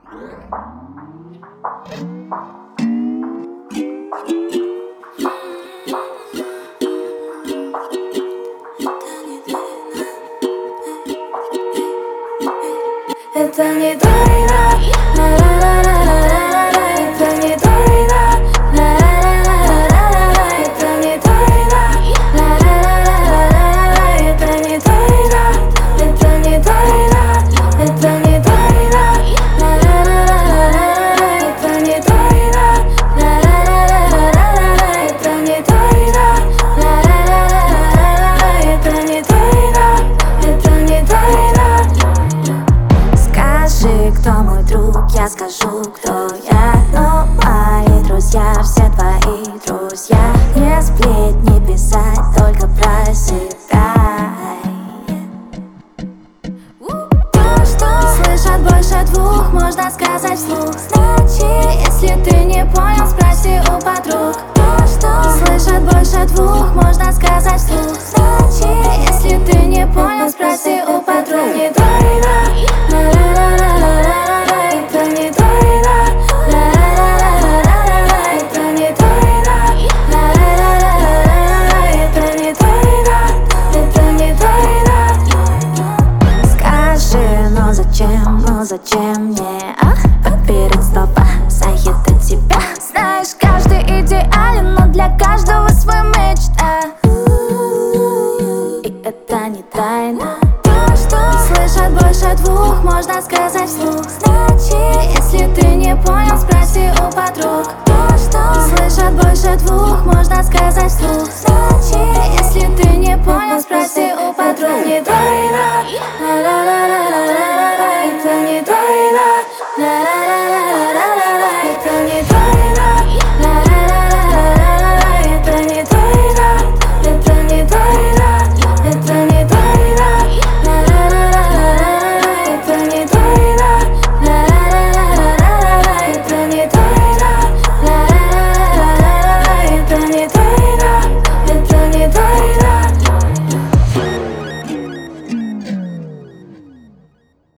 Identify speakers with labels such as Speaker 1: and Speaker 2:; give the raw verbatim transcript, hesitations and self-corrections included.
Speaker 1: Это не тайна, ла-ла-ла-ла-ла-ла-ла. Это не тайна, ла-ла-ла-ла-ла-ла. Это не тайна, ла-ла-ла-ла-ла-ла. Это не тайна, это не тайна, это не тайна, ла-ла-ла-ла-ла-ла. Это не тайна, ла-ла-ла-ла-ла-ла. Это не тайна, ла-ла-ла-ла-ла-ла. Это не тайна, это не тайна.
Speaker 2: Скажи, кто мой друг, я скажу, кто я. Но мои друзья, все твои друзья. Не сплетни писать, только просекай. То, что слышат больше двух, можно сказать вслух. Значит, если ты не понял, спроси у подруг. То, что слышат больше двух, можно сказать вслух. Значит, если ты не понял, спроси у подруг.
Speaker 1: Не тайна, ла-ла-ла-ла-ла-ла. Это не тайна, ла-ла-ла-ла-ла-ла. Это не тайна, ла-ла-ла-ла-ла-ла. Это не тайна, это не тайна.
Speaker 2: Скажи, ну зачем, ну зачем мне, ах, подберет слова, заедет тебя. Знаешь, каждый идеален, но для каждого свой мечта. И это не тайна.
Speaker 1: То, что слышат больше двух, можно сказать вслух. Значит, если ты не понял, спроси у подруг. То, что слышат больше двух, можно сказать вслух. Значит, если ты не понял, спроси у подруг. Не тайна, ла-ла-ла-ла-ла-ла. Это не тайна, ла-ла-ла.